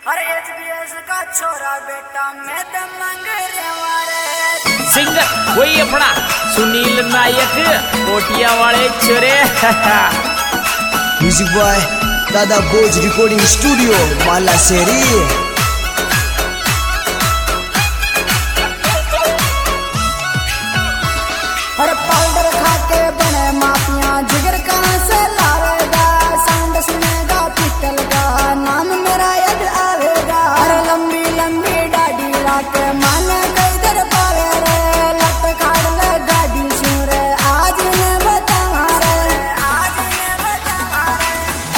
अरे एचबीएस का छोरा बेटा मैं तो मंग रे सिंगर वही अपना सुनील नायक कोटिया वाले छोरे म्यूजिक बॉय दादा बोझ रिकॉर्डिंग स्टूडियो माला शेरी। अरे पाउडर खा के बने माफिया जिगर कहाँ से लावेगा साउंड सुनेगा पिस्टल का नाम मेरा याद आवेगा। अरे लंबी लंबी डाडी लाके माने इधर पावे रे लट काट ले गाड़ी सुरे आज ने बता रे आज ने बता रे।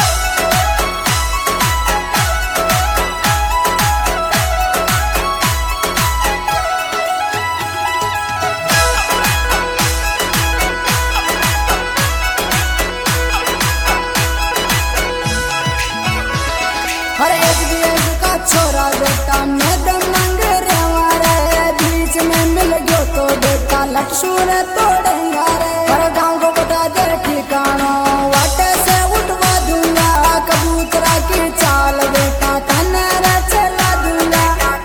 अरे एचबीएस का छोरा बेटा मैं तो मंग रे बीच में मिल गयो तो बेटा लक्ष्मण तोड़ेगा रे। अरे गाँव को बता दे ठिकाना वाटे से उठवा दूंगा कबूतरा की चाल बेटा कन्हरा चला दूंगा।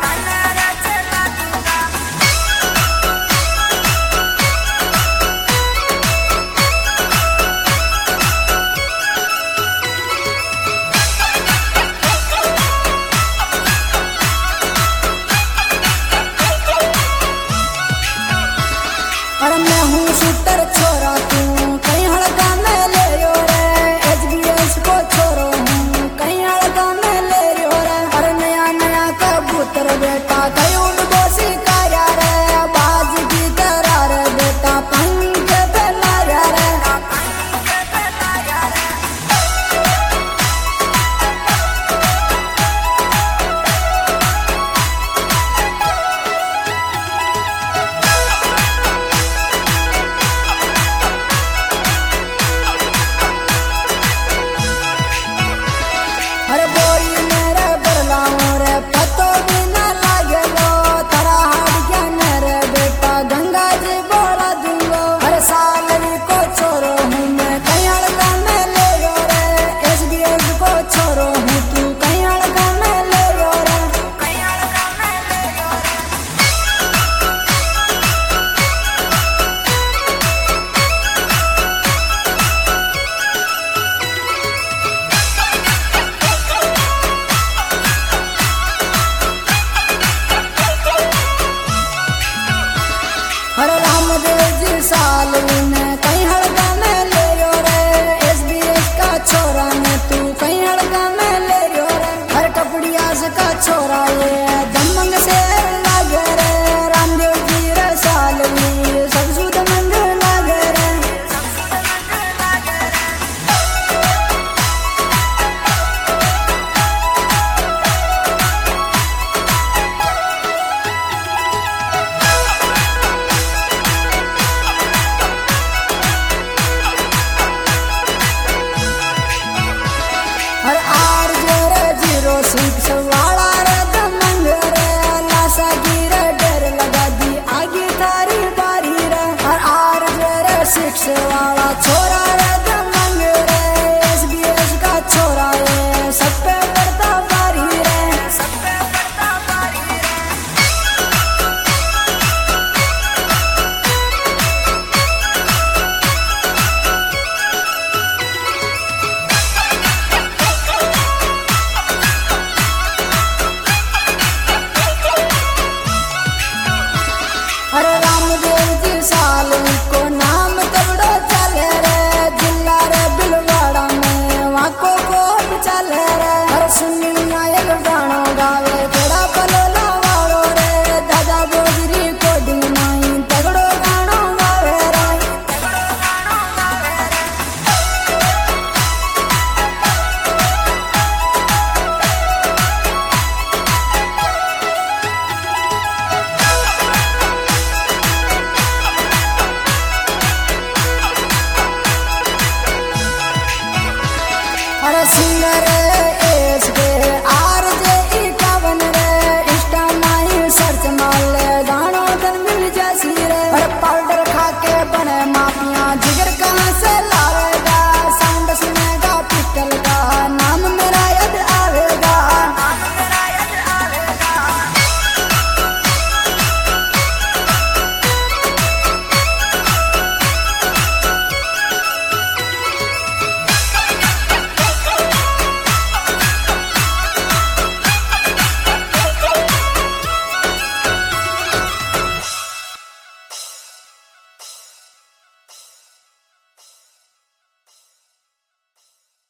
अरे मैं हूँ शूटर छोरा तू कहीं हड़का में ले रहो रे एचबीएस को छोरो हूँ कहीं हड़का में ले रहो रे। अरे नया नया कबूतर बेटा कहीं उड़बो सिखाया रे बाज की तरह रे बेटा पंख फैलाया रे। अरे बोरी मेरे बरलाओ रे पतो भी न लागे लो तारा हाथ ज्ञान रे बेटा गंगा जी बोला दूंगो। अरे सालरी को छोरो हूँ मैं कहीं हड़का में ले लो रे एचबीएस को छोरो हूँ तू कहीं हड़का में ले लो रे कहीं हड़का में ले लो रे। अरे रामदेव जी साल में कहीं हड़का में ले लो रे एचबीएस का छोरा ने तू कहीं हड़का में ले लो रे। हर कपड़िया से का छोरा ये